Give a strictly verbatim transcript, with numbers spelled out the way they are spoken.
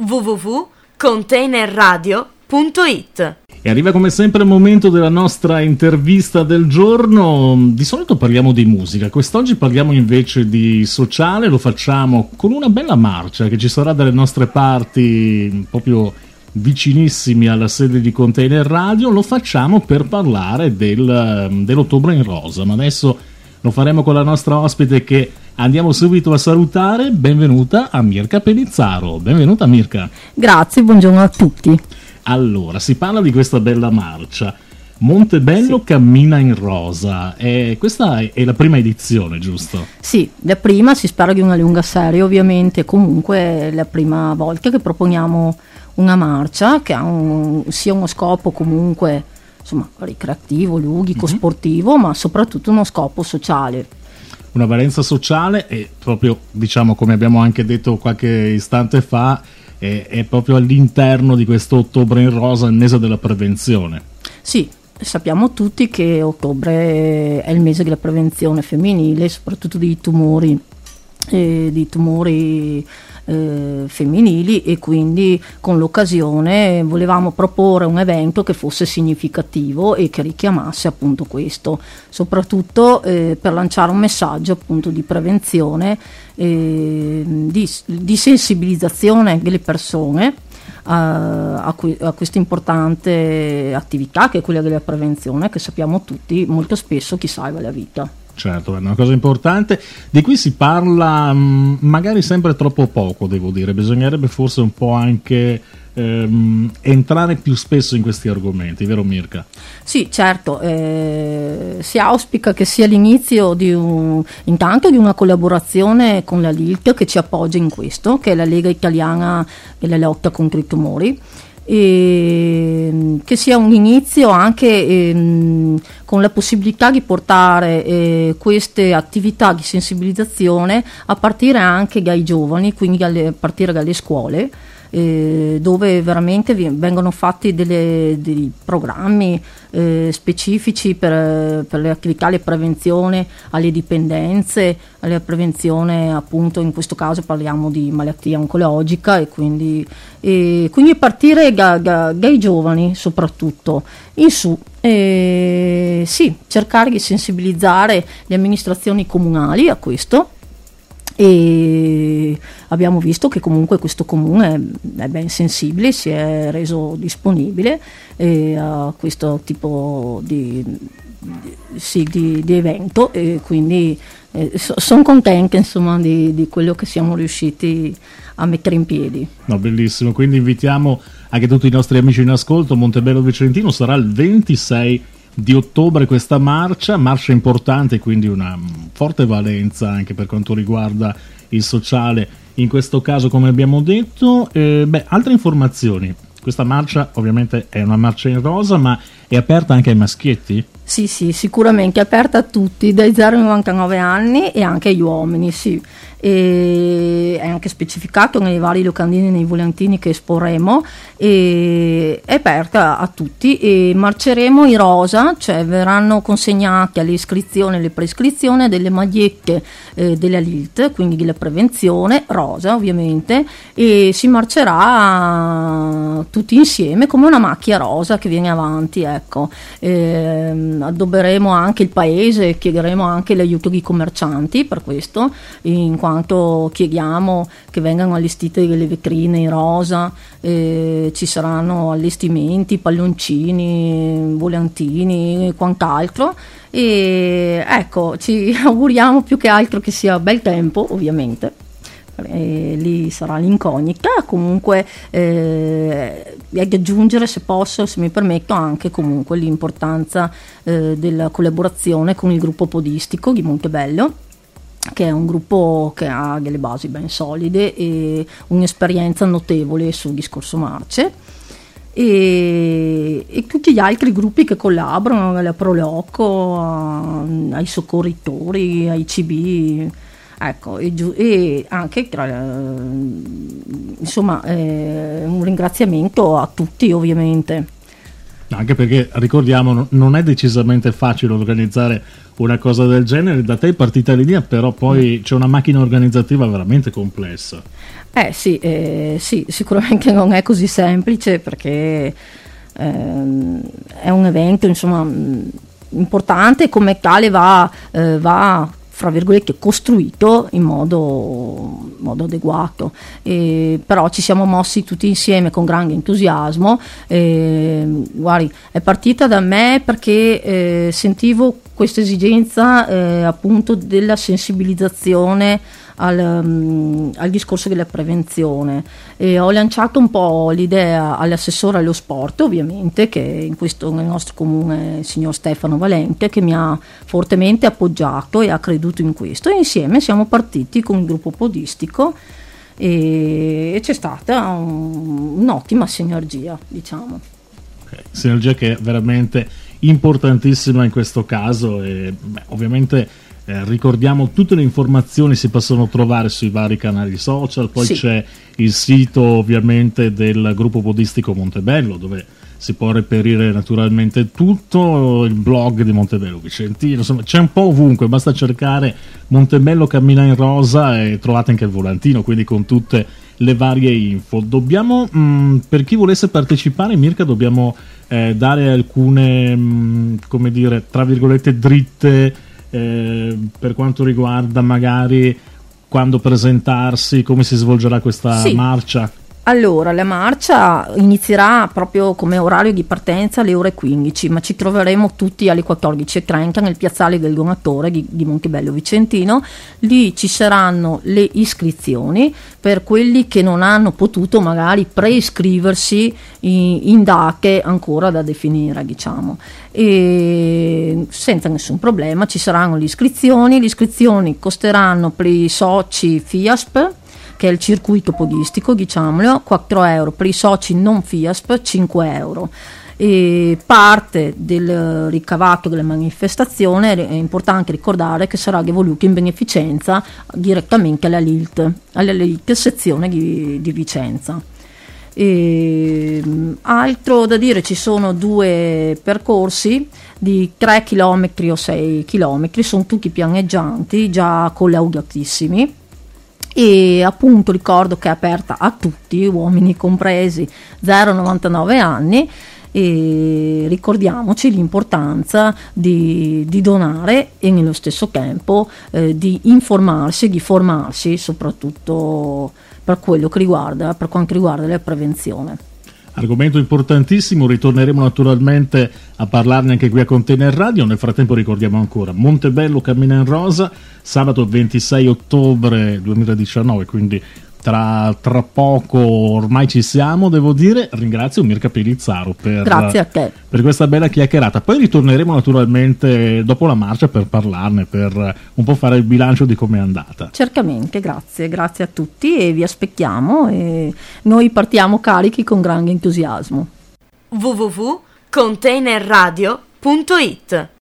w w w punto containerradio punto it. E arriva come sempre il momento della nostra intervista del giorno. Di solito parliamo di musica, quest'oggi parliamo invece di sociale, lo facciamo con una bella marcia che ci sarà dalle nostre parti, proprio vicinissimi alla sede di Container Radio. Lo facciamo per parlare del, dell'Ottobre in Rosa, ma adesso lo faremo con la nostra ospite che andiamo subito a salutare. Benvenuta a Mirka Pellizzaro. Benvenuta Mirka. Grazie, buongiorno a tutti. Allora, si parla di questa bella marcia. Montebello sì. Cammina in rosa. E questa è la prima edizione, giusto? Sì, la prima, si spera di una lunga serie ovviamente. Comunque è la prima volta che proponiamo una marcia che ha un, sia uno scopo comunque insomma ricreativo, ludico, mm-hmm. sportivo, ma soprattutto uno scopo sociale. Una valenza sociale e proprio, diciamo, come abbiamo anche detto qualche istante fa, è, è proprio all'interno di questo Ottobre in Rosa, il mese della prevenzione. Sì, sappiamo tutti che ottobre è il mese della prevenzione femminile, soprattutto di tumori, eh, di tumori eh, femminili, e quindi con l'occasione volevamo proporre un evento che fosse significativo e che richiamasse appunto questo, soprattutto eh, per lanciare un messaggio appunto di prevenzione, eh, di, di sensibilizzazione delle persone a, a, que- a questa importante attività che è quella della prevenzione, che sappiamo tutti molto spesso chi salva la vita. Certo, è una cosa importante. Di cui si parla mh, magari sempre troppo poco, devo dire. Bisognerebbe forse un po' anche ehm, entrare più spesso in questi argomenti, vero Mirka? Sì, certo. Eh, si auspica che sia l'inizio di un, intanto di una collaborazione con la L I L T che ci appoggia in questo, che è la Lega Italiana della Lotta contro i Tumori. E che sia un inizio anche ehm, con la possibilità di portare eh, queste attività di sensibilizzazione a partire anche dai giovani, quindi alle, a partire dalle scuole, eh, dove veramente vengono fatti delle, dei programmi eh, specifici per, per le attività, le prevenzione alle dipendenze, alla prevenzione appunto, in questo caso parliamo di malattia oncologica, e quindi, e quindi partire da, da, dai giovani soprattutto in su. E sì, cercare di sensibilizzare le amministrazioni comunali a questo, e abbiamo visto che comunque questo comune è ben sensibile, si è reso disponibile eh, a questo tipo di, di, sì, di, di evento, e quindi eh, so, sono contenta insomma di, di quello che siamo riusciti a mettere in piedi. No, bellissimo, quindi invitiamo anche tutti i nostri amici in ascolto. Montebello Vicentino sarà il ventisei di ottobre questa marcia, marcia importante, quindi una forte valenza anche per quanto riguarda il sociale in questo caso, come abbiamo detto. Eh, beh, altre informazioni: questa marcia ovviamente è una marcia in rosa, ma è aperta anche ai maschietti? Sì, sì, sicuramente è aperta a tutti, dai zero ai novantanove anni, e anche agli uomini, sì. E è anche specificato nei vari locandini, nei volantini che esporremo, e è aperta a tutti, e marceremo in rosa, cioè verranno consegnate alle iscrizioni e alle prescrizioni delle magliette eh, della L I L T, quindi della prevenzione, rosa ovviamente, e si marcerà tutti insieme come una macchia rosa che viene avanti, ecco. E, addobberemo anche il paese, chiederemo anche l'aiuto di commercianti per questo, in quanto chiediamo che vengano allestite delle vetrine in rosa, eh, ci saranno allestimenti, palloncini, volantini e quant'altro, e ecco, ci auguriamo più che altro che sia bel tempo ovviamente. E lì sarà l'incognita, comunque eh, e di aggiungere, se posso, se mi permetto, anche comunque l'importanza eh, della collaborazione con il gruppo podistico di Montebello, che è un gruppo che ha delle basi ben solide e un'esperienza notevole sul discorso marce, e, e tutti gli altri gruppi che collaborano, alla Proloco, a, ai soccorritori, ai C B. Ecco, e, giu- e anche tra, eh, insomma eh, un ringraziamento a tutti ovviamente. Anche perché, ricordiamo, non è decisamente facile organizzare una cosa del genere. Da te è partita l'idea, però poi mm. c'è una macchina organizzativa veramente complessa. Eh sì, eh, sì, sicuramente non è così semplice, perché ehm, è un evento, insomma, importante, come tale va, eh, va fra virgolette costruito in modo, modo adeguato, e però ci siamo mossi tutti insieme con grande entusiasmo. E, guardi, è partita da me perché eh, sentivo questa esigenza eh, appunto della sensibilizzazione al, um, al discorso della prevenzione, e ho lanciato un po' l'idea all'assessore allo sport, ovviamente, che in questo, nel nostro comune, il signor Stefano Valente, che mi ha fortemente appoggiato e ha creduto in questo, e insieme siamo partiti con il gruppo podistico e, e c'è stata un, un'ottima sinergia, diciamo. Okay. Sinergia che è veramente importantissima in questo caso, e beh, ovviamente Eh, ricordiamo, tutte le informazioni si possono trovare sui vari canali social, poi sì. C'è il sito ovviamente del gruppo podistico Montebello, dove si può reperire naturalmente tutto, il blog di Montebello Vicentino, insomma c'è un po' ovunque, basta cercare Montebello cammina in rosa e trovate anche il volantino, quindi con tutte le varie info. Dobbiamo, mh, per chi volesse partecipare, Mirka, dobbiamo eh, dare alcune, mh, come dire, tra virgolette dritte, Eh, per quanto riguarda magari quando presentarsi, come si svolgerà questa sì. marcia? Allora, la marcia inizierà proprio come orario di partenza alle ore quindici, ma ci troveremo tutti alle quattordici e trenta nel piazzale del Donatore di, di Montebello Vicentino. Lì ci saranno le iscrizioni per quelli che non hanno potuto magari preiscriversi in, in date ancora da definire, diciamo. E senza nessun problema ci saranno le iscrizioni. Le iscrizioni costeranno per i soci FIASP, che è il circuito podistico, diciamolo, quattro euro, per i soci non FIASP cinque euro. E parte del ricavato della manifestazione è importante ricordare che sarà devoluto in beneficenza direttamente alla L I L T, alla L I L T sezione di, di Vicenza. E, altro da dire, ci sono due percorsi di tre chilometri o sei chilometri, sono tutti pianeggianti, già collaudatissimi. E appunto ricordo che è aperta a tutti, uomini compresi, zero novantanove anni, e ricordiamoci l'importanza di, di donare e nello stesso tempo eh, di informarsi, di formarsi, soprattutto per quello che riguarda, per quanto riguarda la prevenzione. Argomento importantissimo, ritorneremo naturalmente a parlarne anche qui a Container Radio. Nel frattempo ricordiamo ancora Montebello cammina in rosa, sabato ventisei ottobre duemiladiciannove, quindi tra, tra poco ormai ci siamo, devo dire. Ringrazio Mirka Pelizzaro per, Grazie a te. per questa bella chiacchierata. Poi ritorneremo naturalmente dopo la marcia per parlarne, per un po' fare il bilancio di come è andata. Certamente, grazie, grazie a tutti e vi aspettiamo, e noi partiamo carichi con grande entusiasmo. w w w punto container radio punto it